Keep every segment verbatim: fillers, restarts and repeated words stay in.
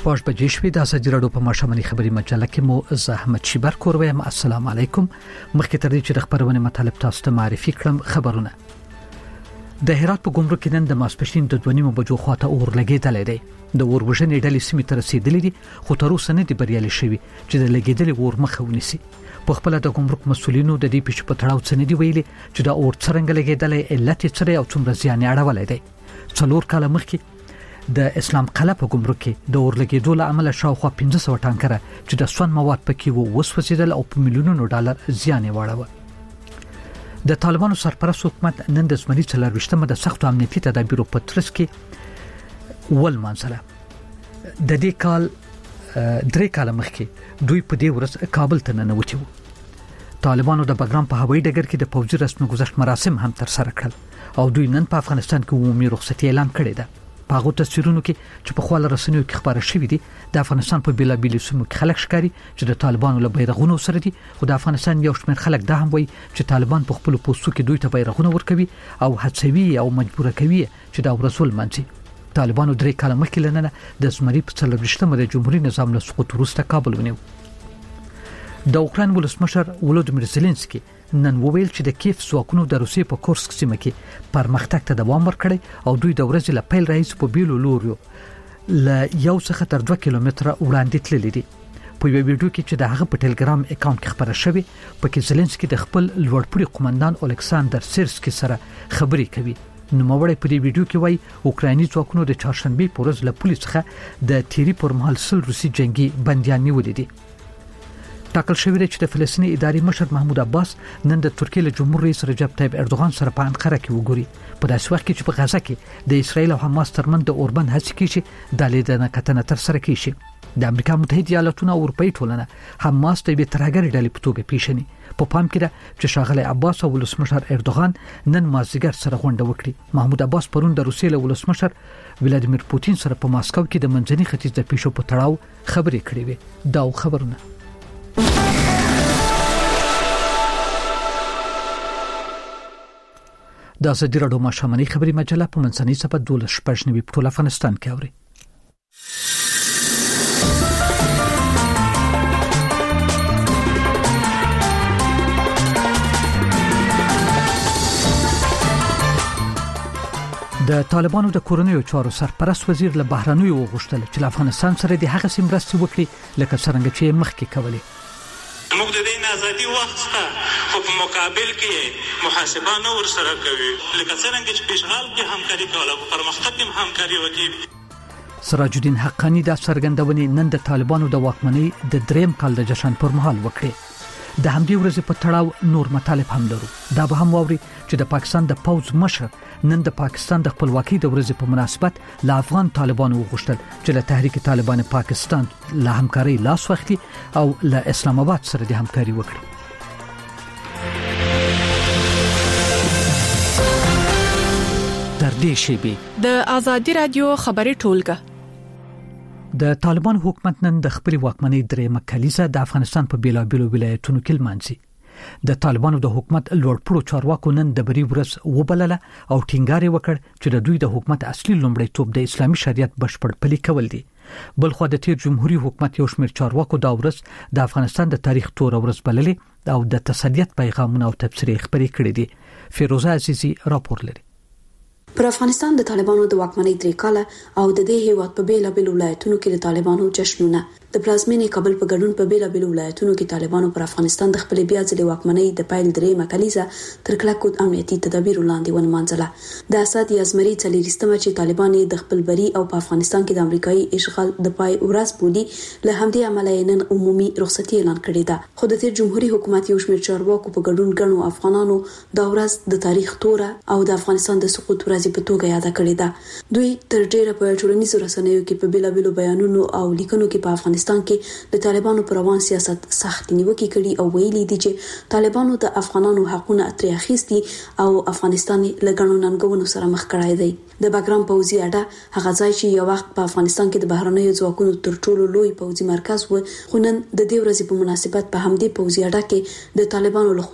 شپږ بجې شوې د ازادي راډیو په ماشوماني خبري مجله کې مو زحمت شیبر کورویم. السلام علیکم. مخکې تر دې چې د خبرونه مطالب تاسو ته معرفي کړم خبرونه. د هرات په ګمرک کې نن د ماسپښین د دوه نیمو بجو خواته اور لګېدلې دی. د اور وژنې ډلې سیمې ته رسیدلې دي خو تر اوسه نه دي بریالي شوي چې د لګېدلې اور مخه ونیسي. په خپل د ګمرک مسولینو د دې پیښې په تړاو څه نه دی ویلي چې د اور څرنګه لګېدلې، علت یې څه او څومره زیان یې اړولی دی. څلور کاله مخکې د اسلام قلعه په ګمرک کې د اور لګېدو له امله شاوخوا پنځه سوه ټانکره چې د سون مواد پکې وو وسوځېدل او په میلیونونو ډالر زیان یې واړاوه. د طالبانو سرپرست حکومت نن د زمري څلرویشتمه د سختو امنیتي تدابیرو په ترڅ کې ولمانځله. د دې کال درې کاله مخکې دوی په دې ورځ کابل ته ننوتي وو. طالبانو د بګرام په هوایي ډګر کې د فوجي رسمي گذشت مراسم هم تر سره کړل او دوی نن په افغانستان کې عمومي رخصتي اعلان کړې ده. په هغه تصویرونو کې چې په خپل رسنیو کې خبره شوې دي د افغانستان په بیلابیلو سیمو کې خلک ښکاري چې د طالبانو له بیرغونو سره دي، خو د افغانستان یو شمېر خلک دا هم وایي چې طالبان په خپل پوسټو کې دوی ته بیرغونه ورکوي او هڅوي او مجبور کوي چې دا ورسول منځي. طالبانو درې کاله مخکې لننه د زمري په څلرویشتمه د جمهوریت نظام له سقوط وروسته کابل ونیو. د اوکراین ولسمشر ولودیمیر زيلنسکي نن وویل چې د کیف ځواکونو د روسیې په کورسک سیمه کې پرمختګ ته دوام ورکړي او دوی د ورځې له پیل راهیسې په بیلو لوريو ل یو څخه تر دوه کیلومتره وړاندې تللي دي. په یو ویډیو کې چې د هغه په ټلګرام اکاونټ کې خبره شوې پکې زيلنسکي د خپل لوړپوړي قومندان الکساندر سیرسکي سره خبرې کوي. نو موړی په دې ویډیو کې وایي اوکرایني ځواکونو د چهارشنبه په ورځ له پولیس څخه د تیری پر مهال سل روسي جنگي بنديان نیولې دي. ټاکل شوی دی چې د فلسطیني اداري مشر محمود عباس نن د ترکیې له جمهور رئیس رجب طیب اردوغان سره په انقره کې وګوري په داسې وخت کې چې په غزه کې د اسرایل او حماس ترمنځ د اوربند هڅې کیږي د لیدنه کتنه تر سره کیږي. د امریکا متحده ایالاتونو او اروپאי ټولنه حماس ته به ترهګر ډلې په توګه پیژني. په پام کې ده چې شاغلی عباس او ولسمشر اردوغان نن مازیګر سره غونډه وکړي. محمود عباس پرون د روسیې له ولسمشر ولادیمیر پوتین سره په ماسکو کې د منځني ختیځ د پیښو په تړاو خبرې کړې وې. دا خبرونه د ازادي راډیو ماشوماني خبري مجله په منځنۍ صفحه دولس شپږ نوي په ټول افغانستان کې اوري. د طالبانو د کورنیو چارو سرپرست وزیر له بهرنیو وغوښتل چې افغانستان سره د هغه سیمرستي وکړي لکه څنګه چې مخکې کولې. موږ د دې آزادي وخت څخه په مقابل کې محاسبه نه ورسره کوي لکه څنګه چې پیشنهاد کې همکاري کوله په پرمختګ کې همکاري وکړي. سراج الدین حقانی د څرګندونې نن د طالبانو د واکمنۍ د دریم کال د جشن پر مهال وکړي. د همدې ورځې په تړاو نور مطالب هم لرو. دا به هم واوري چې د پاکستان د پوز مشر نن د پاکستان د خپلواکۍ د ورځې په مناسبت له افغان طالبانو وغوښتل چې له تحریک طالبان پاکستان له همکارۍ لاس واخلي او له اسلام آباد سره د همکاري وکړي. تر دې شیبې د ازادي رادیو خبري ټولګه د طالبان حکومت نن د خپل واکمنۍ درېمه کلیزه د افغانستان په بیلابیلو ولایتونو کې لمانځي. د طالبانو د حکومت لوړپوړو چارواکو نن د بری ورځ وبلله او ټینګار وکړ چې د دوی د حکومت اصلي لومړیتوب د اسلامي شریعت بشپړ پلي کول دي. بلخو د تیر جمهوریت حکومت یو شمېر چارواکو دا ورځ د افغانستان د تاریخ تور ورځ بللې او د تسلیت پیغامونه او تبصرې خبرې کړې دي. فیروزه عزیزی راپور لري. پر افغانستان د طالبانو د واکمنۍ درې کاله او د دې هیواد په بیلابیلو ولایتونو کې د طالبانو جشنونه د پلازمینې کابل په ګډون په بیلابیلو ولایتونو کې طالبانو پر افغانستان د خپل بیا ځلې واکمنۍ د پایل درېمه کلیزه تر کلکو امنیتي تدابیر لاندې ونمانځله. د اسد یازمري څلېرویشتمه چې طالبان د خپل بری او په افغانستان کې د امریکایي اشغال د پای ورځ بولي له همدې عمله نن عمومي رخصتي اعلان کړې ده. خو د تیر جمهوریت حکومت یو شمېر چارواکو په ګډون غنو افغانانو دا ورځ د تاریخ توره او د افغانستان د سقوط ورځ په توګه یاد کړې ده. دوی تر ډیره په ټولنیزو رسنیو کې په بیلابیلو بیانونو او لیکنو کې په افغانستان کې د طالبانو پر روان سیاست سخت نیوکې کړي او ویلي دي چې طالبانو د افغانانو حقونه ترې اخیستي او افغانستان له ګڼو ننګونو سره مخ کړای دی. د بګرام پوځي اډه هغه ځای چې یو وخت په افغانستان کې د بهرنیو ځواکونو تر ټولو لوی پوځي مرکز و، خو نن د دې ورځې په مناسبت په همدې پوځي اډه کې د طالبانو لخوا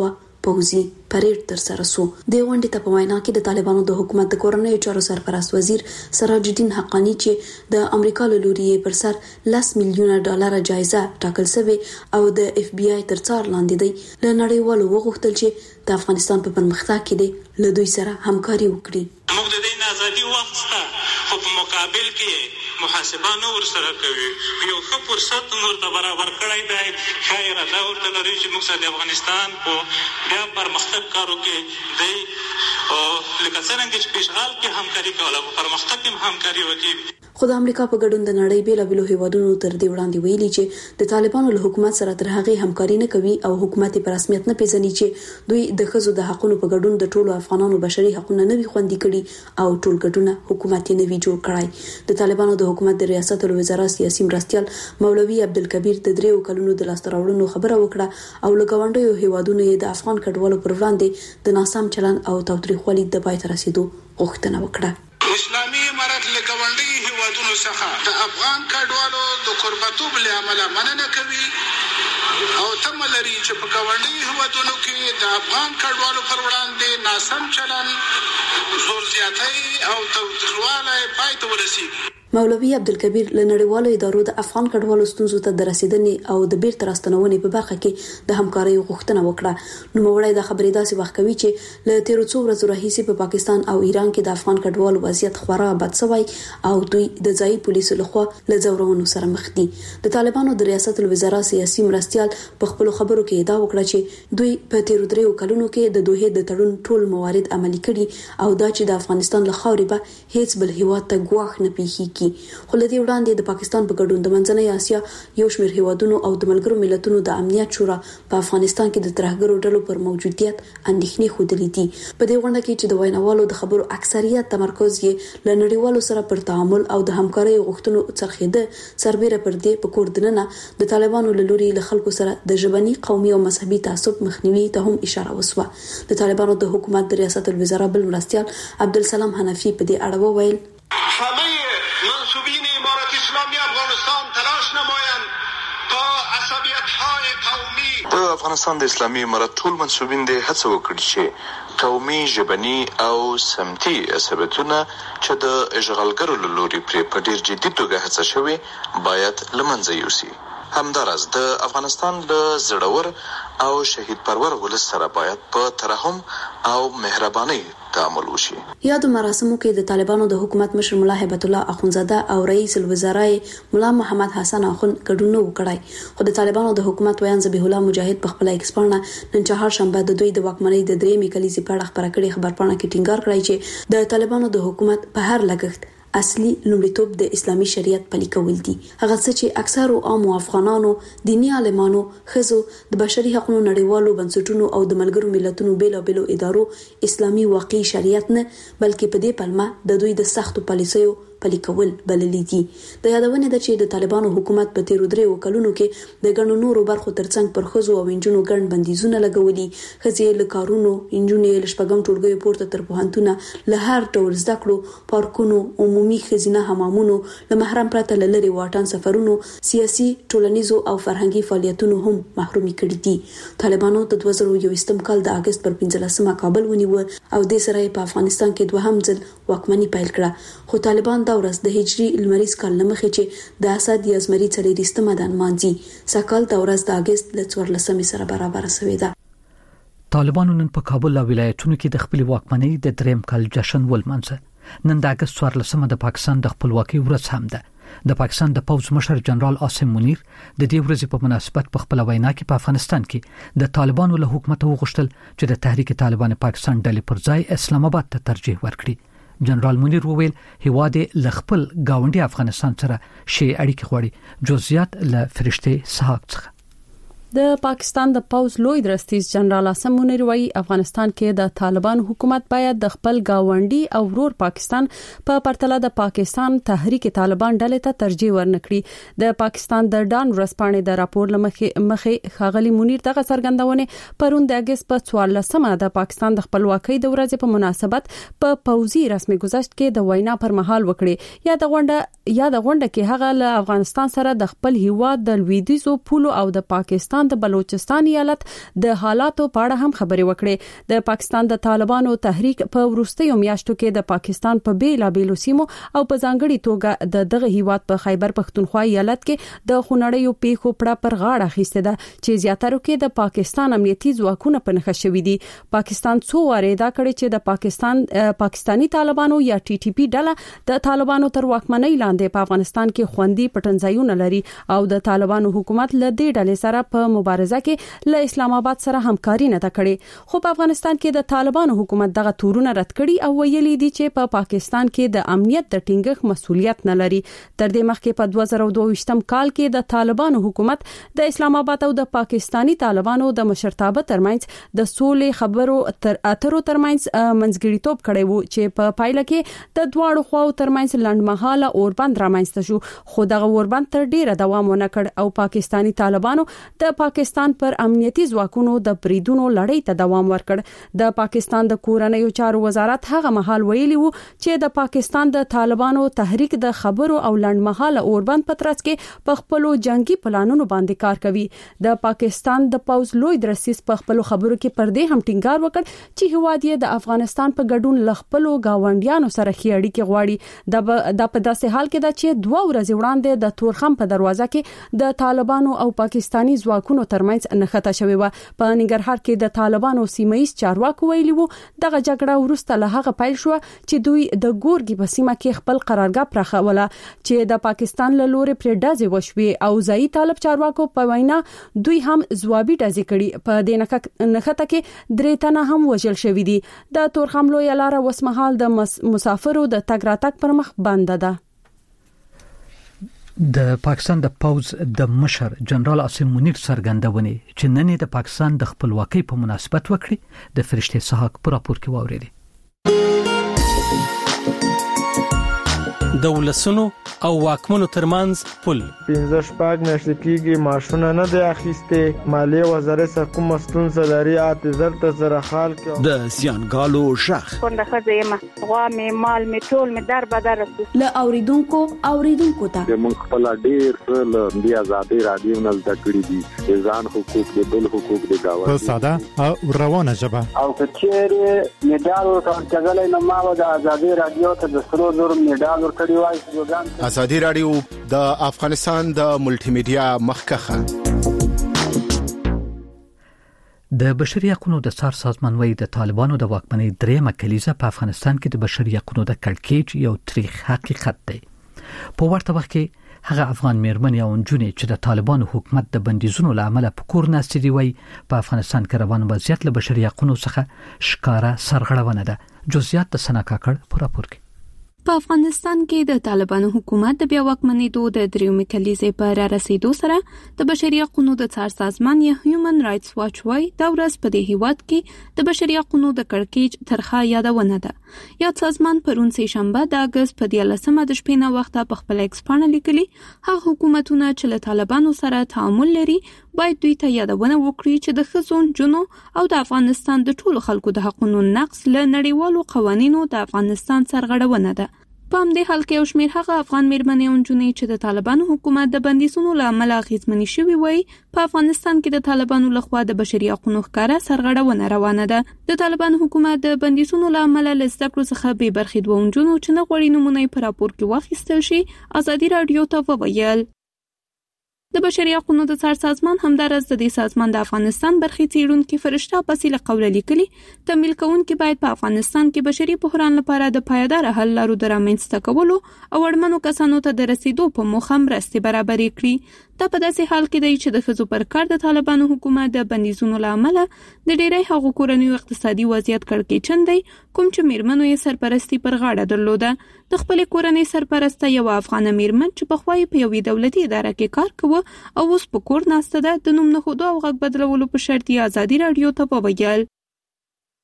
پوځي پریډ تر سره شو. د غونډې ته په وینا کې د طالبانو د حکومت د کورنۍ چارو سرپرست وزیر سراج الدین حقانی چې د امریکا له لوري پر سر لس میلیونه ډالر جایزه ټاکل شوی او د اف بی آی تر څار لاندې دی، له نړیوالو وغوښتل چې د افغانستان په پرمختګ کې دی له دوی سره همکاري وکړي. موږ د دې ازادي وخت څخه خو په مقابل کې محاسبه نو ورسره کوي. یو ښه فرصت موږ ته برابر کړی دی. خیر دا ورته لري چې موږ د افغانستان په بیا پرمختګ کارو کې دی او لکه څنګه چې پیشغال کې همکاري کوله په پرمختګ کې همکاري وکړي. خو د امریکا په ګډون د نړۍ بیلابېلو هیوادونو تر دې وړاندې ویلي چې د طالبانو له حکومت سره تر هغه همکاري نه کوي او حکومت په رسمیت نه پیژني چې دوی د ښځو د حقوقو په ګډون د ټولو افغانانو بشري حقوقونه نه وي خوندي کړي او ټول ګډونه حکومت یې نه وی جوړ کړای. د طالبانو د حکومت د ریاست الوزرا سیاسي مرستيال مولوي عبدالکبیر د دریو کلونو د لاستراوړنو خبره وکړه او لګاونډیو هیوادونو یې د افغان کډوالو پر وړاندې د ناسم چلن او تاوتریخوالي د پای ته رسیدو غوښتنه وکړه. اسلامي امارت له ګاونډي هیوادونو څخه د افغان کډوالو د قربتوب له امله مننه کوي او تم لري چې په ګاونډي هیوادونو کې د افغان کډوالو پر وړاندې ناسم چلن، زور زیاتی او تاوتریخوالی پای ته ورسیږي. مولوي عبدالکبیر له نړیوالو ادارو د افغان کډوالو ستونزو ته د رسیدنې او د بیرته راستنونې په برخه کې د همکارۍ غوښتنه وکړه. نو موړی د خبرې داسې وخت کوي چې له تیرو څو ورځې راهیسې په پاکستان او ایران کې د افغان کډوالو وضعیت خورا بد شوی او دوی د ځایي پولیسو لخوا له ځورونو سره مخ دي. د طالبانو د ریاست الوزرا سیاسي مرستيال په خپل خبرو کې ادعا وکړه چې دوی په تیرو دریو کلونو کې د دوه د تړون ټول موارد عملي کړي او دا چې د افغانستان له خاورې به هیڅ بل هیواد ته ګواښ نه پیښیږي. خو لدی وړاندې د پاکستان په ګډون د منځنۍ اسیا یو شمېر هیوادونو او د ملګرو ملتونو د امنیت شورا په افغانستان کې د ترهګرو ډلو پر موجودیت اندېښنې خوده دي. په دې غونډه کې چې د ویناوالو د خبرو اکثریت تمرکز یې له نړیوالو سره پر تعامل او د همکارۍ غوښتنو څرخېده، سربېره پر دې په کور دننه د طالبانو له لوري له خلکو سره د ژبني، قومي او مذهبي تعصب مخنیوي ته هم اشاره وسوه. د طالبانو د حکومت د ریاست الوزرا بل مرستيال عبدالسلام حنفي په دې اړه وویل: همه منصوبین امارت اسلامی افغانستان تلاش نمایند تا عصبیت‌های قومی د افغانستان د اسلامي امارت ټول منصوبین د هڅه وکړي چې قومي، ژبني او سمتي عصبیتونه چې د اشغالګرو له لوري پرې په ډېر جدي توګه هڅه شوې باید له منځه یوسي. همداراز د افغانستان له زړور او شهید پرور ولس سره باید په ترحم او مهرباني تعامل وشي. یادو مراسمو کې د طالبانو د حکومت مشر ملا هیبت الله اخونزاده او رئیس الوزرا ملا محمد حسن اخون ګډون وکړای. خو د طالبانو د حکومت ویان ذبیح الله مجاهد په خپل ایکسپرنا نن چهارشنبه د دوی د واکمنۍ د درېمې کلیزې په اړه خبره کړې. خبرپاڼه کې ټینګار کړی چې د طالبانو د حکومت په هر لګښت اصلي لومړیتوب د اسلامي شریعت پلي کول دي. هغه څه چې اکثرو عام افغانانو، دینی عالمانو، خزو، د بشري حقوقو نړیوالو بنسټونو او د ملګرو ملتونو بیلابېلو ادارو اسلامي واقعي شریعت نه بلکې په دې پلمه د دوی د سختو پالیسیو پلي کول بللي دي. د یادونه ده چې د طالبانو حکومت په تیرو دریو کلونو کې د ګڼو نورو برخو ترڅنګ پر خزو او انجونو ګڼ بندیزونه لګولي. خزې له کارونو، انجونې له شپږم ټولګیو پورته تر پوهنتونه، له هر ډول زده کړو، پارکونو، عمومي خزینه حمامونو، له محرم پرته له لرې واټن سفرونو، سیاسي، ټولنیزو او فرهنګي فعالیتونو هم محرومي کړي دي. طالبانو د دوه زره یوویشتم کال د اگست پر پنځلسمه کابل ونیو او د سره په افغانستان کې دوهم ځل واکمني پیل کړه. خو طالبان دا ورځ د هجري لمریز کال لمخې چې د اسد یا زمري څلېرویشتمه د مانځي سکهال د ورځ د اگست ل څوارلسمې سره برابر شوې ده. طالبانو نن په کابل او ولایتونو کې د خپل واکمنۍ د دریم کال جشن ولمانځه. نن د اگست څوارلسمه د پاکستان د خپلواکۍ ورځ هم ده. د پاکستان د پوځ مشر جنرال عاصم منیر د دې ورځې په مناسبت په خپل وینا کې په افغانستان کې د طالبانو له حکومت وغوښتل چې د تحریک طالبان پاکستان ډلې پر ځای اسلام آباد ته ترجیح ورکړي. جنرال منیر وویل هیواد له خپل گاونډي افغانستان سره شی اړیکې غواړي. جزئیات له فرشته صاحب څخه. د پاکستان د پوز لوی درستیز جنرال عاصم منیر وايي افغانستان کې د طالبان حکومت باید د خپل گاونډي او ورور پاکستان په پرتله د پاکستان تحریک طالبان ډلې ته ترجیح ورنکړي. د پاکستان د ډان ورسپانې د راپور لمخې مخې خاغلی منیر دغه څرګندونه پرون د اگست په څوارلسمه د پاکستان د خپلواکۍ د ورځې په مناسبت په پوزي رسمي گزارش کې د وینا پر مهال وکړي. یا د غونډه یا د غونډه کې هغه له افغانستان سره د خپل هیواد د لویدیزو پولو او د پاکستان پاکستان د بلوچستان ایالت د حالاتو په اړه هم خبرې وکړې. د پاکستان د طالبانو تحریک په وروستیو میاشتو کې د پاکستان په بیلابېلو سیمو او په ځانګړي توګه د دغه هیواد په خیبر پختونخوا ایالت کې د خونړیو پیښو پړه پر غاړه اخیسته ده چې زیاتره کې د پاکستان امنیتي ځواکونه په نښه شوي دي. پاکستان څو واره دا کړی چې د پاکستان پاکستانی طالبانو یا ټي ټي پی ډله د طالبانو تر واکمنۍ لاندې په افغانستان کې خوندي پټنځایونه لري او د طالبانو حکومت له دې ډلې سره په مبارزه کې له اسلام آباد سره همکاري نه کړي. خو په افغانستان کې د طالبانو حکومت دغه تورونه رد کړي او ویلي دي چې په پا پاکستان کې د امنیت د ټینګښت مسؤلیت نه لري. تر دې مخکې په دوه زره دوه ویشتم کال کې د طالبانو حکومت د اسلام آباد او د پاکستانی طالبانو د مشرتابه ترمنځ د سولې خبرو تر اترو ترمنځ منځګړیتوب کړی وو چې په پایله کې د دواړو خواو ترمنځ لنډمهاله اوربند رامنځته شو. خو دغه اوربند تر ډیره دوام ونه کړ او پاکستانی طالبانو د پاکستان پر امنیتي ځواکونو د بریدونو لړۍ ته دوام ورکړ. د پاکستان د کورنیو چارو وزارت هغه مهال ویلي وو چې د پاکستان د طالبانو تحریک د خبرو او لنډمهاله اوربند په ترڅ کې په خپل جنگي پلانونو باندې کار کوي. د پاکستان د پوز لوی درسیس په خپل خبرو کې پر دې هم ټینګار وکړ چې هواد یې د افغانستان په ګډون لخپلو گاونډیانو سره خې اړیکې غواړي. د په داسې حال کې دا چې دوه ورځې وړاندې د تورخم په دروازه کې د طالبانو او پاکستانی ځواکونو ترمنځ نښته شوې و. په ننګرهار کې د طالبانو سیمایي چارواکو ویلي وو دغه جګړه وروسته له هغه پیل شو چې دوی د ګورګي په سیمه کې خپل قرارګاه پراخوله چې د پاکستان له لوري پرې ډزې وشوې او ځایي طالب چارواکو په وینا دوی هم ځوابي ډزې کړي. په دې نښته کې درې تنه هم وژل شوي دي. د تورخم لویه لاره وسمهال د مسافرو د تګ راتګ پر مخ بند ده. د پاکستان د پوز د مشر جنرال عاصم منیر څرګندونې چې نن د پاکستان د خپلواکۍ په مناسبت وکړي د فرشته سحاق پر راپور کې واوریدي. د ولسونو او واکمنو ترمنځ پل پنځه شپږ میاشتې کېږي ماشونه نه دی اخیسته. مالیه وزارت څخه کوم ستونزه لري اته زر ته زره خال کې د زیانګالو شخ څنګه خځه غوا می مال می ټول می در بدر له اوریدونکو اوریدونکو ته موږ خپل ډیر له بیا آزادي رادیو نه زده کړی دي ځان حقوق د بل حقوق د گاوه په ساده او روانه ژبه او کچېره میډال ورکړل نه ما د آزادي رادیو ته د سرو زر میډال ورکړی وای. آزادي رادیو د افغانستان د ملټي میډیا مخکخه. د بشري حقوقو د څار سازمان وایي د طالبانو د واکمنۍ درېمه کلیزه په افغانستان کې د بشري حقوقو د کړکېچ یو تاریخ حقیقت دی. په ورته وخت کې هغه افغان مېرمنې او نجونې چې د طالبانو حکومت د بندیزونو لامل په کور ناستې دي وایي په افغانستان کې روان وضعیت له بشري حقوقو څخه ښکارا سرغړونه ده. جزئیات د سنا کاکړ په راپور کې. په افغانستان کې د طالبانو حکومت د بیا واکمنېدو د دریمې کلیزې په را رسیدو سره د بشري حقوقو د څار سازمان یا هیومن رائټس واچ وايي دا ورځ په دې هیواد کې د بشري حقوقو د کړکېچ ترخه یادونه ده. یاد سازمان پرون سه شنبه د اگست په دیارلسمه د شپې نه وخته په خپل ایکس باندې لیکلي هغه حکومتونه چې له طالبانو سره تعامل لري باید دوی ته یادونه وکړي چې د ښځو جنو او د افغانستان د ټولو خلکو د حقوقو نقض له نړیوالو قوانینو د افغانستان سرغړونه ده. په همدې حال کې یو شمېر هغه افغان مېرمنې او نجونې چې د طالبانو حکومت د بندیزونو له امله اغېزمنې شوي وای په افغانستان کې د طالبانو لخوا د بشري حقوقو ښکاره سرغړونه روانه ده. د طالبانو حکومت د بندیزونو له امله له زده کړو څخه بې برخې دوه نجونو چې نه غواړي نومونه یې په راپور کې واخیستل شي ازادي راډیو ته وویل. د بشري حقوقو د څار سازمان همدارس د دې سازمان د افغانستان برخې څیړونکو فرشته بسیله قوله لیکلي تمویل کوونکي باید په افغانستان کې بشري بحران لپاره د پایدار حل لارو د رامنځته کولو او اړمنو کسانو ته د رسیدو په موخه مرستې برابرې کړي. دا په داسې حال کې دی چې د ښځو پر کار د طالبانو حکومت د بندیزونو له امله د ډیری هغو کورنیو اقتصادي وضعیت کړکېچن دی کوم چې میرمنو یې سرپرستی پر غاړه درلوده. د خپلې کورنۍ سرپرسته یو افغانه میرمن چې پخوا یې په یوې دولتي اداره کې کار کوه او اوس په کور ناسته ده د نوم نښودو او غږ بدلولو په شرط یې ازادي راډیو ته وویل.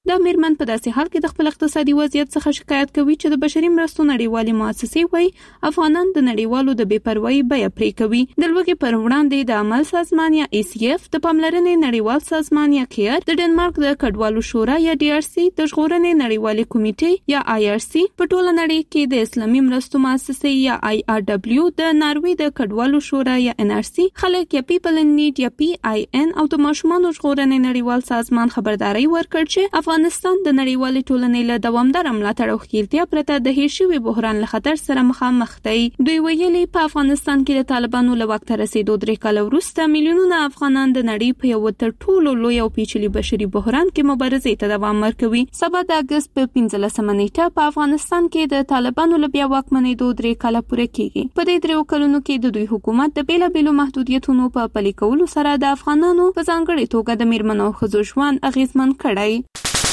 د میرمن په داسې حال کې د خپل اقتصادي وضعیت څخه شکایت کوي چې د بشري مرستو نړیوالې مؤسسې وايي افغانان د نړیوالو د بې پروايي بیه پرې کوي. د لوږې پر وړاندې د عمل سازمان یا ای سی اف، د پاملرنې نړیوال سازمان یا کیر، د ډنمارک د کډوالو شورا یا ډي ار سی، د ژغورنې نړیوالې کمیټې یا آی آر سی، په ټوله نړۍ کې د اسلامي مرستو مؤسسې یا آی آر دبلیو، د ناروی د کډوالو شورا یا ان آر سی، خلک یا پیپل ان نیډ یا پی آی ان او د ماشومانو ژغورنې نړیوال سازمان خبرداري ورکړ چې افغانستان د نړیوالې ټولنې له دوامدار ملاتړ او ښکیلتیا پرته د هیر شوي بحران له خطر سره مخامخ دی. دوی ویلي په افغانستان کې د طالبانو له واک ته رسیدو درې کاله وروسته میلیونونه افغانان د نړۍ په یو تر ټولو لوی او پیچلي بشري بحران کې مبارزې ته دوام ورکوي. سبا د اګست په پنځلسمه نیټه په افغانستان کې د طالبانو له بیا واکمنېدو درې کاله پوره کیږي. په دې درېو کلونو کې د دوی حکومت د بیلابیلو محدودیتونو په پلي کولو سره د افغانانو په ځانګړې توګه د میرمنو او ښځو ژوند اغیزمن کړی.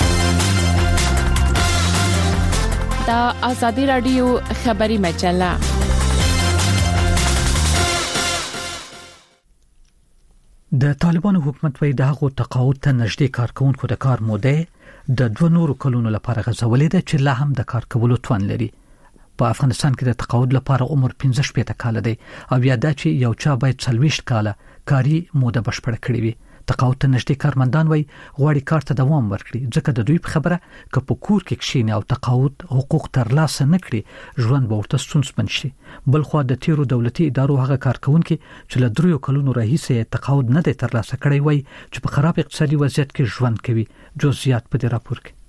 دا آزادی رادیو خبری مجله. د طالبانو حکومت وایي د هغو تقاعد ته نږدې کارکونکو د کار موده د دوه نورو کلونو لپاره غځولې ده چې لا هم د کار کولو توان لري. په افغانستان کې د تقاعد لپاره عمر پنځه شپېته کاله دی او یا دا چې یو چا باید څلوېښت کاله کاري موده بشپړه کړې وي. تقاعد ته نږدې کارمندان وایي غواړي کار ته دوام ورکړي ځکه د دوی په خبره که په کور کې کښیني او تقاعد حقوق ترلاسه نه کړي ژوند به ورته ستونزمن شي. بلخوا د تیرو دولتي ادارو هغه کارکونکي چې له دریو کلونو راهیسې تقاعد نه دی ترلاسه کړی وایي چې په خراب اقتصادي وضعیت کې ژوند کوي. جزئیات په دې راپور کې.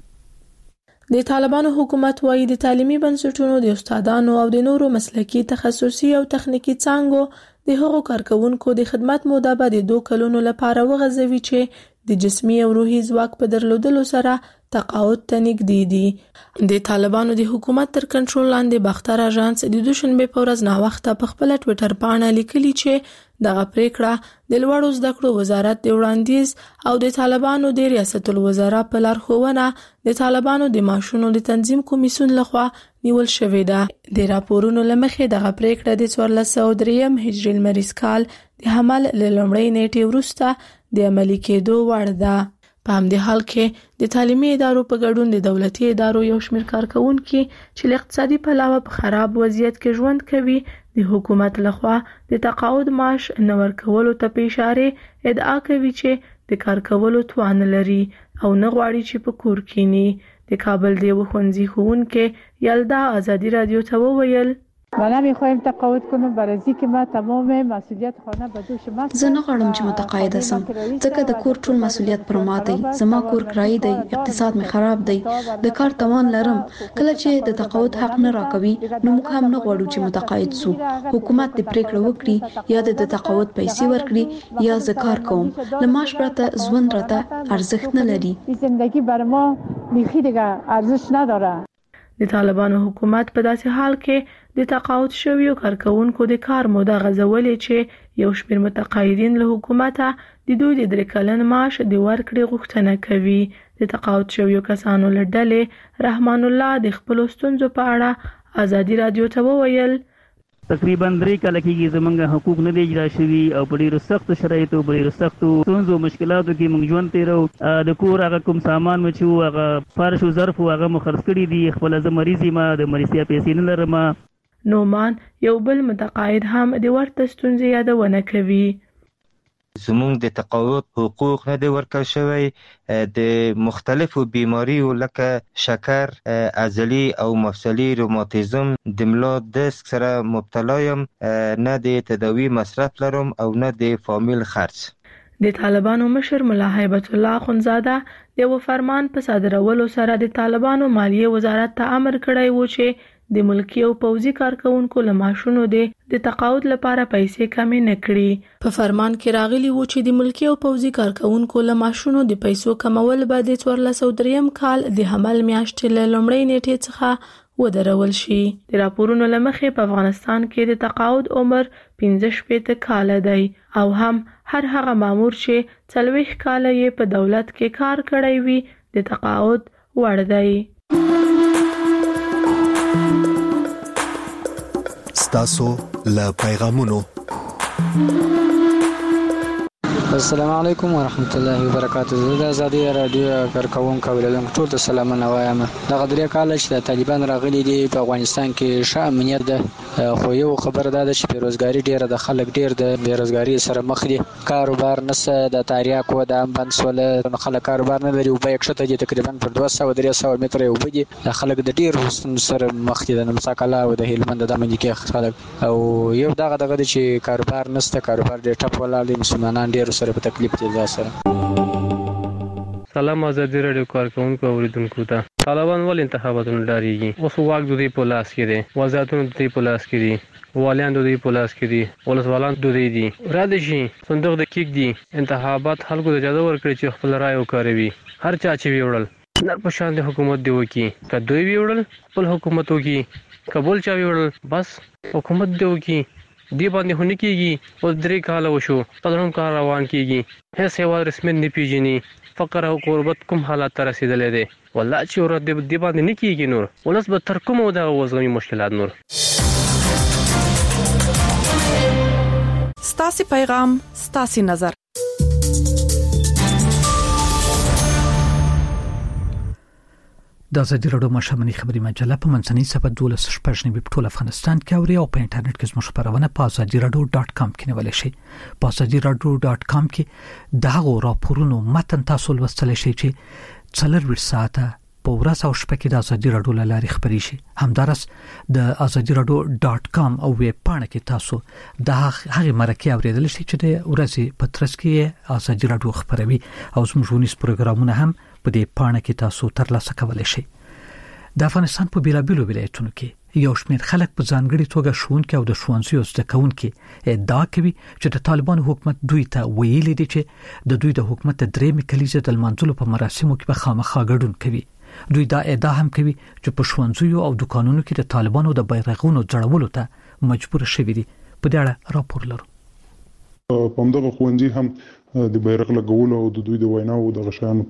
د طالبانو حکومت وایي د تعلیمي بنسټونو د استادانو او د نورو مسلکي تخصصي او تخنیکی څانګو د هغو کارکونکو د خدمت موده به د دوه کلونو لپاره وغځوي چې د جسمي او روحي ځواک په درلودلو سره تقاعد ته نږدې دي. د طالبانو د حکومت تر کنټرول لاندې باختر اژانس د دوشنبه په ورځ ناوخته په خپل ټوئیټر باندې لیکلي چې دغه پریکړه د لوړو زده کړو وزارت د وړاندیز او د طالبانو د ریاست الوزرا په لارښوونه د طالبانو د معاشونو د تنظیم کمیسیون لخوا نیول شوې ده. د راپورونو لمخې دغه پریکړه د څوارلس سوه درې هجري لمریز کال د حمل له لومړۍ نیټې وروسته د عملي کېدو وړ ده. په همدې حال کې د تعلیمي ادارو په ګډون د دولتي ادارو یو شمېر کارکونکي چې له اقتصادي پلوه په خراب وضعیت کې ژوند کوي د حکومت لخوا د تقاعد معاش نه ورکولو ته په اشاره ادعا کوي چې د کار کولو توان لري او نه غواړي چې په کور کینی. د کابل د یو ښوونځي ښوونکي یلدا آزادی رادیو ته وویل ما نمیخوایم تقاعد کنم برای که ما تمام مسئولیت خانه به دوش ما. زه نه غواړم چې متقاعد شم ځکه د کور ټول مسئولیت پر ما دی. زما کور کرایي دی، اقتصاد می خراب دی، د کار توان لرم. کله چې د تقاعد حق نه راکوي نو موږ هم نه غواړو چې متقاعد شو. حکومت د پریکړه وکړي یا د تقاعد پیسې ورکړي یا زه کار کوم. له معاش پرته ژوند راته ارزښت نه لري. زندگی بر ما میخی دیگه ارزش نداره. د طالبانو حکومت په داسې حال کې د تقاعد شویو کارکونکو د کار موده غځولې چې یو شمېر متقاعدین له حکومته د دوی د درې کلن معاش د ورکړې غوښتنه کوي. د تقاعد شویو کسانو له ډلې رحمان الله د خپلو ستونزو په اړه آزادي رادیو ته وویل تقریبا درې کاله کېږي زمونږ حقوق نه دی اجرا شوي او په ډېرو سختو شرایطو په ډېرو سختو ستونزو مشکلاتو کې موږ ژوند تېرو. د کور هغه کوم سامان مو چې و هغه فرش و ظرف و هغه مو خرڅ کړي دي. خپله زه مریض یم، د مریضتیا پیسې نه لرم. نومان یو بل متقاعد هم د ورته ستونزې یادونه کوي. زمونږ د تقاعد حقوق نه دی ورکړل شوی. د مختلفو بیماریو لکه شکر، عضلي او مفصلي روماتیزم، د ملا دسک سره مبتلا یم. نه د تداوی مصرف لرم او نه د فامیل خرڅ. د طالبانو مشر ملا هیبت الله اخندزاده د یو فرمان په صادرولو سره د طالبانو مالیه وزارت ته امر کړی و چې د ملکی او پوځي کارکونکو له معاشونو د تقاعد لپاره پیسې کمې نه کړي. په فرمان کې راغلی و چې د ملکی او پوځي کارکونکو له معاشونو د پیسو کمول به د څوارلس سوه درې کال د حمل میاشتې له لومړۍ نیټې څخه ودرول شي. د راپورونو له مخې په افغانستان کې د تقاعد عمر پنځه شپېته کاله دی او هم هر هغه مامور چې څلوېښت کاله یې په دولت کې کار کړی وي د تقاعد وړ دی. ستاسو له پیغامونو السلام علیکم ورحمت الله وبرکاته. د آزادي رادیو کارکونکو ولرم ټول ته سلامونه وایم. د غدري کال چې طالبان راغلي دي په افغانستان کې ښه امنیت ده، خو یو خبر ده چې بیروزګاری ډیره د خلک ډیر د بیروزګاری سره مخ دي، کاروبار نسه، د تاریاکو د بنسوله خلک کاروبار نه لري او په یو شته دي تقریبا پر دوه سوه درې سوه متره یو بدی د خلک د ډیر سره مخ دي د مساکلا او د هلمند د منځ کې خلک او یو دغه دغه چې کاروبار نسته، کاروبار ډیر ټپ ولاړ دي، مسلمانان ډیر سره په تکلیف دي سره. سلام آزادي رادیو کارکونکو اوریدونکو ته. طالبان ول انتخاباتونو ډاریږي، اوس واک د دې په لاس کې دی، وزارتونو د دې په لاس کې دي، والیان د دې په لاس کې دي، ولسوالان د دې دي. را دي شي صندوق د کیک دي، انتخابات خلکو ته اجازه ورکړي چې خپل رائے وکاروي. هر چا چې ویوړل نر په شان د حکومت دی وکي، که دوی ویوړل خپل حکومت وکي، قبول چا ویوړل بس حکومت دی وکي. دی باندې هونه کیږي او درې کال وشو پدرم کار روان کیږي، هیڅ هیواد رسمیت نه پیژني، فقر او غربت کوم حالات ته رسیدلې دي. والله چې ور دی باندې نه کیږي نور ولس به تر کومه د وزغمي مشکلات نور. ستاسي پیغام ستاسي نظر. د آزادي رادیو مشامنی خبري مجله په منځنۍ صفحه دولس شپږ په ټول افغانستان کې اوري او په انټرنیټ کې زموږ خبرونه په آزادي رادیو ډاټ کام کې نیول شي. په آزادي رادیو ډاټ کام کې دغه راپورونو متن تاسو لوستل شي چې څلور ساعته په ورځ او شپه کې د آزادي رادیو لاري خبري شي. همدارس د آزادي رادیو ډاټ کام او ویب پاڼه کې تاسو د هغه مرکه اوریدل شي چې د ورځې په ترڅ کې آزادي رادیو خبروي او زموږ ونیس پروګرامونه هم په دې پاڼه کې تاسو ترلاسه کولای شئ. د افغانستان په بیلابیلو ولایتونو کې یو شمېر خلک په ځانګړي توګه ښوونکي او د ښوونځیو زده کوونکي ادعا کوي چې د طالبانو حکومت دوی ته ویلي دي چې د دوی د حکومت د درېمې کلیزې د لمانځلو په مراسمو کې به خامخا ګډون کوي. دوی دا ادعا هم کوي چې په ښوونځیو او دکانونو کې د طالبانو د بیرغونو ځړولو ته مجبور شوي دي. په دې اړه راپور لرو. په همدغه ښوونځي هم د بیرغ لګولو او د دوی د ویناو د غشان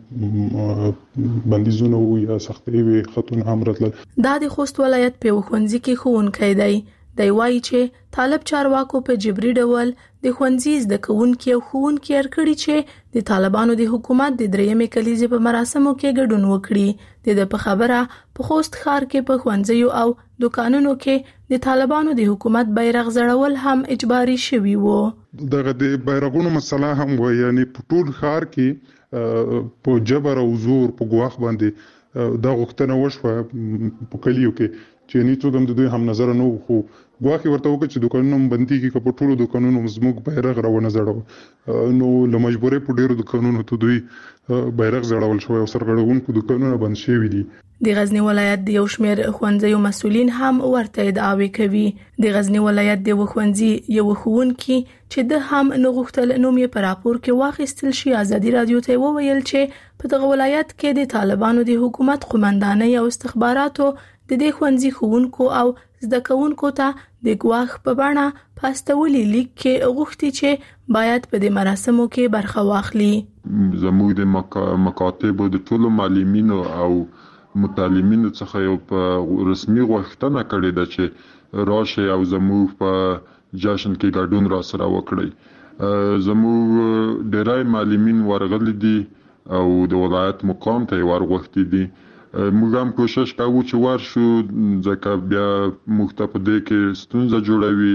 بندیزونه یا سختۍ وي خطونه هم راتلل. دا د خوست ولایت په ښوونځي کې ښوونکی دی. دی وایي چې طالب چارواکو په جبري ډول د ښوونځي زده کوونکي او ښوونکي ورکړي چې د طالبانو د حکومت د درېیمې کلیزې په مراسمو کې ګډون وکړي. د په خبره په خوست ښار کې په ښوونځیو او دکانونو کې د طالبانو د حکومت بیرغ زړول هم اجباري شوي وو. دغه د بیرغونو مسله هم و، یعنی په ټول ښار کې په جبر او زور په ګواښ باندې دا غوښتنه وشوه په کلیو کې چې نه څوک هم د دوی هم نظر نه خو ګواکې ورته وکړي چې دکانونو بنديږي که په ټولو دکانونو زموږ بیرغ راونه زړو نو له مجبورې په ډیرو دکانونو ته دوی بیرغ زړول شوی او سرغړونکو دکانونه بند شوي دي. د غزنی ولایت د یو شمېر ښوونځیو مسؤلین هم ورته ادعاوې کوي. د غزنی ولایت د ښوونځي یو ښوونکي چې د هم نه غوښتل نوم یې په راپور کې واخیستل شي آزادي رادیو ته وویل چې په دغه ولایت کې د طالبانو د حکومت قومندانۍ او استخباراتو د دې ښوونځي ښوونکو او زده کوونکو ته د ګواښ په بڼه په استولي لیک کې غوښتي چې باید په دې مراسمو کې برخه واخلي. زموږ د مکاتبو د ټولو معلمینو او متعلمینو څخه یو په رسمي غوښتنه کړې ده چې راشه او زموږ په جشن کې ګډون را سره وکړي. زموږ ډېری معلمین ورغلي دي او د ولایت مقام ته ورغوښتي دي. موږ هم کوشش کوو چې ورشو ځکه بیا موږ ته په دې کې ستونزه جوړوي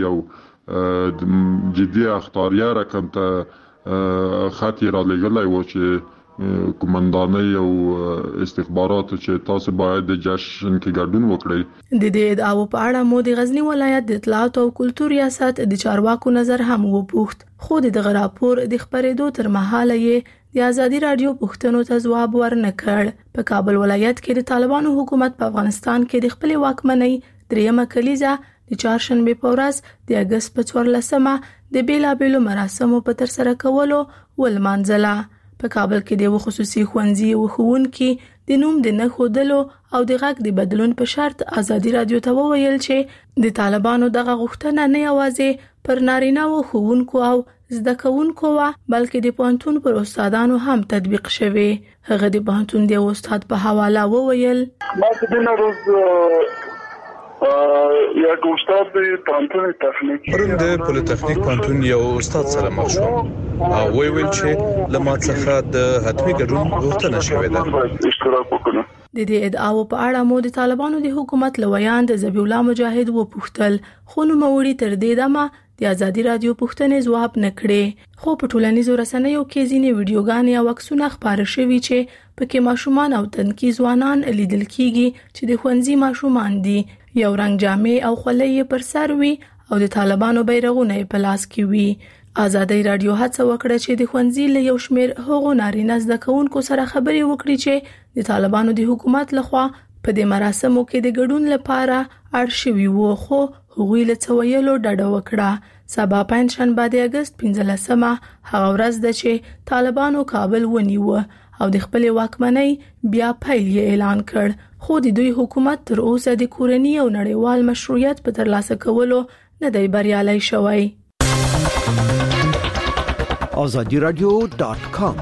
او جدي اخطاریه رقم ته خط یې رالیږلی و چې قومندانۍ او استخباراتو چې تاسو باید د جشن کې ګډون وکړئ. د دې ادعاو په اړه مو د غزنی ولایت د اطلاعات او کلتور ریاست د چارواکو نظر هم وپوښت، خو د راپور د خبرېدو تر مهاله یې د آزادي رادیو پوښتنو ته ځواب ورنکړ. په کابل ولایت کې د طالبانو حکومت په افغانستان کې د خپل واکمنۍ دریمه کلیزه د چهارشنبه په ورځ د اگست په څوارلسمه د بیلابیلو مراسمو په تر سره کولو ولمانځله. په کابل کې د خصوصي ښوونځي او ښوونکي د نوم د نه ښودلو او د غږ د بدلون په شرط آزادي رادیو ته وویل چې د طالبانو دغه غوښتنه نه یوازې پر نارینه او ښوونکو او زده کوونکو وا بلکې د پوهنتون پر استادانو هم تطبیق شوه. هغه د پوهنتون د استاد په حواله وویل ما دغه روز یک استاد د پوهنتون تخنیک پرون د پولیټکنیک پوهنتون یو استاد سره مخ شوم او وی ویل چې لمات څخه د حتمي ګډون غوښتنه شوې ده. د دې ادعاو په اړه مو د طالبانو د حکومت لویان د ذبیح الله مجاهد و پوښتل، خو نو موري تر دې دمه د ازادي رادیو پوښتنې ځواب نکړي. خو په ټولنیزو رسنیو کې ځینې ویډیوګانې او عکسونه خپاره شوي چې پکې ماشومان او تنکي ځوانان لیدل کیږي چې د ښوونځي ماشومان دي، یو رنګ جامې او خولۍ پر سر وي او د طالبانو بیرغونه په لاس کې وي. ازادي رادیو هڅه وکړه چې د ښوونځي له یو شمېر هغو نارینه زده کوونکو سره خبرې وکړي چې د طالبانو د حکومت لخوا په دې مراسمو کې د ګډون لپاره اړ شوي وو، خو هغوی له څه ویلو ډډه وکړه. سبا پنځشنبه د اگست پنځلسمه هغه ورځ ده چې طالبانو کابل ونیو او د خپل واکمنۍ بیا پیل یې اعلان کړ، خو د دوی حکومت تر اوسه د کورنۍ او نړیوال مشروعیت په ترلاسه کولو نه دی بریالي شوی. آزادی رادیو ډاټ کام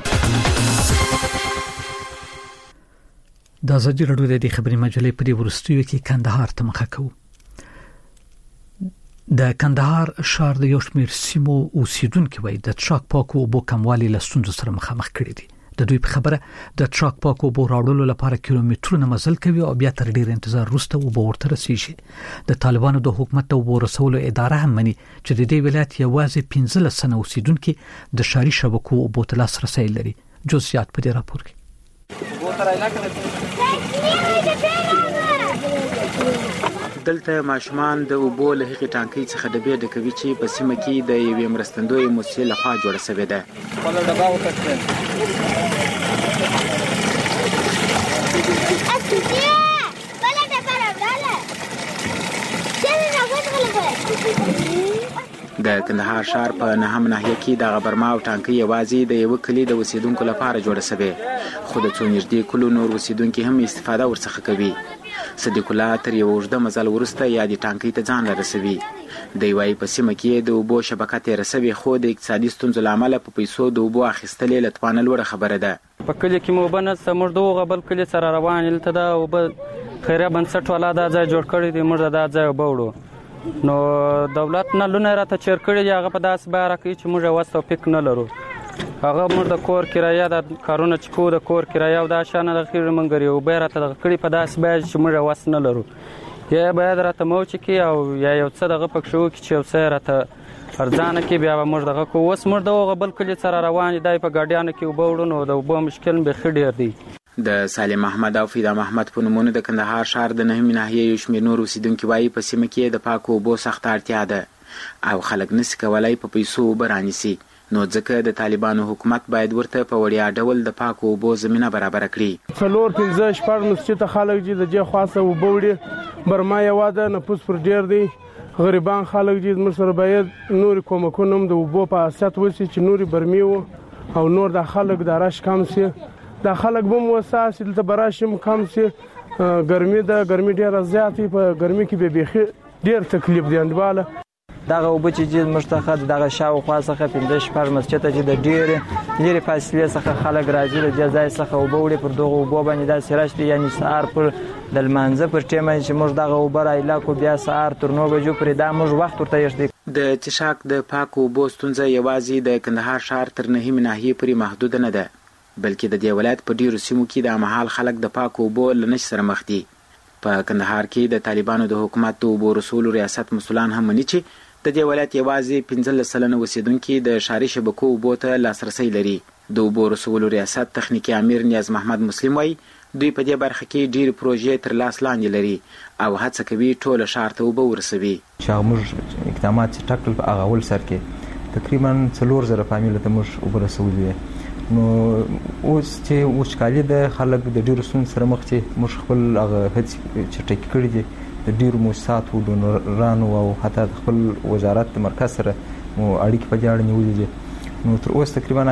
د آزادی رادیو د خبري مجلې په ورستیو کې کندهار ته مخه کوو. د کندهار ښار د یو شمېر سیمو اوسیدونکو وایي د ټراک پاکو اوبو کموالی له ستونزو سره مخامخ کړي دي. د دوی په خبره د ټراک پاکو اوبو راوړلو لپاره کیلومترونه مزل کوي او بیا تر ډیر انتظار وروسته اوبه ورته رسیږي. د طالبانو د حکومت د اوبو رسولو اداره هم مني چې د دې ولایت یوازې پنځلس سنه اوسیدونکو د ښاري شبکو اوبو ته لاسرسي لري. جزئیات په دې راپور کې. دلته ماشومان د اوبو له هغې ټانکۍ څخه ډبې ډکوي چې په سیمه کې د یوې مرستندویې مؤسسې لخوا جوړه شوې ده. د کندهار ښار په نهم ناحیه کې د غبرما او ټانکۍ یوازې د یو کلی د اوسیدونکو لپاره جوړه شوې، خو د څو نږدې کلو نور اوسیدونکو هم استفاده ورڅخه کوي. صدیق الله تر یو اوږده مزل وروسته یا د ټانکۍ ته ځان رسوي. د وايي په سیمه کې د اوبو شبکه تیر رسوي، خو د اقتصادي ستونزو لامل په پیسو د اوبو اخیستلې لټوانه لوړه خبره ده. په کلی کې مو بنس موږ د غبل کلی سره روان یل ته دا او خیره بنسټ والا دا ځای جوړ کړی دی، موږ دا ځای وبوړو. نو دولت نه لونه راته چیر کړی هغه په داس بار کې چې موږ واستو پک نه لرو. هغه موږ د کور کرایه د کارونه چې کو د کور کرایه او دا شانه د خیر منګري او به راته د کړي په داس بار چې موږ واس نه لرو. یا به راته مو چې کی او یا یو څه دغه پک شو چې یو څه راته ارزانه کې بیا موږ دغه کو وس موږ دغه بل کلی سره روان دی په ګاډیانو کې وبوړو نو د وبو مشکل به خډیر دی. د سالم احمد او فیدا محمد په نومونو د کندهار ښار د نهمې ناحیې یو شمېر نور اوسیدونکي وایي په سیمه کې د پاکو اوبو سخته اړتیا ده او خلک نشي کولی په پیسو اوبه رانیسي، نو ځکه د طالبانو حکومت باید ورته په وړیا ډول د پاکو اوبو زمینه برابره کړي. څلور پنځه شپږ مسجد خلک چې د جې خاصه اوبه وړي برما یواده نفوس پر ډیر دی، غریبان خلک چې موږ سره باید نور کومکونه هم د اوبو په اساس وسی چې نور برمی او نور د خلک د راش کم سي، د خلک بم وساس د براشم کم سي، ګرمي د ګرمي ډیره زیاتې په ګرمي کې به بيخي ډیر تکلیف دی انډواله. دغه وب چې د مشتخص دغه شاوخوا څخه پنځه شپږ مسجد چې د ډیر لري فاصله څخه خلک راځي د جزای څخه وبوړي پر دغه وب باندې د سراج دی یعنی سار پر د لمانځه پر ټیم چې موږ دغه وب راایلا کو بیا سار تر نو بجو پر دا موږ وخت ورته یشدي. د چشاک د پاکو اوبو ستونزه یوازې د کندهار ښار تر نهمې ناحیې پورې محدود نه ده، بلکې د دې ولایت په ډیرو سیمو کې د مهال خلک د پاکو اوبو له نشي سره مخ دي. په کندهار کې د طالبانو د حکومت د اوبو رسولو ریاست مسولان هم مني چې د دې ولایت یوازې پنځلس سلنه اوسیدونکي د ښاري شبکو اوبو ته لاسرسی لري. د اوبو رسولو ریاست تخنیکي امیر نیاز محمد مسلم وایي دوی په دې برخه کې ډېرې پروژې تر لاس لاندې لري او هڅه کوي ټوله ښار ته اوبه ورسوي. چې موږ اقدامات چې ټاکل په هغه اول سر کې تقریبا څلور زره فامیلو ته موږ اوبه رسولي، نو اوس چې وچکالي د خلک د ډېرو ستونزو سره مخ چې موږ خپل هغه هڅې چټکې کړي دي د ډیرو مؤسساتو ډونرانو او حتی د خپل وزارت د مرکز سره مو اړیکې په دې اړه نیولې دي. نو تر اوسه تقریبا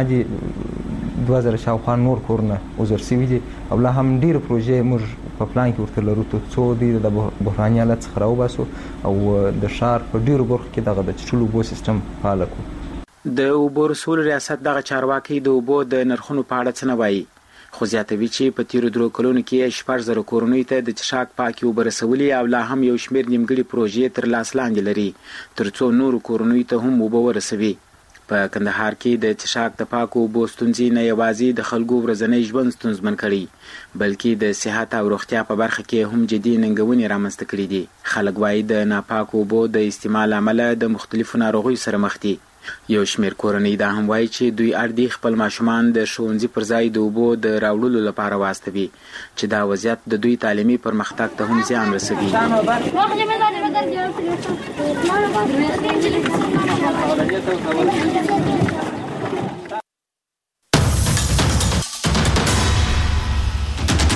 اجي دوه زره شاوخوا نور کورونه وزر سوي دي او لا هم ډیرې پروژې موږ په پلان کې ورته لرو تر څو د بحراني حالت څخه راوباسو او د ښار په ډیرو برخو کې دغه د چټلو اوبو سیستم فعال کړو. د اوبو رسول ریاست دغه چارواکي د اوبو د نرخونو په اړه څه نه وایي، خو زیاتوي چې په تیرو درو کلونو کې شپږ زره کورنۍ ته د چشاک پاکي اوبه رسولي او لا هم یو شمېر نیمګړي پروژې تر لاس لاندې لري تر څو نورو کورنۍ ته هم اوبه ورسوي. په کندهار کې د څښاک د پاکو اوبو ستونزې نه یوازې د خلکو ورځنی ژوند ستونزمن کړي بلکې د صحت او روغتیا په برخه کې هم جدي ننګونې رامنځته کړي دي. خلک وایي د ناپاکو اوبو د استعمال امله د مختلفو ناروغیو سره مخ دي. یو شمېر کورنۍ دا هم وایي چې دوی اړ دي خپل ماشومان د ښوونځي پر ځای د اوبو د راوړلو لپاره واستوي چې دا وضعیت د دوی تعلیمي پرمختګ ته هم زیان رسوي.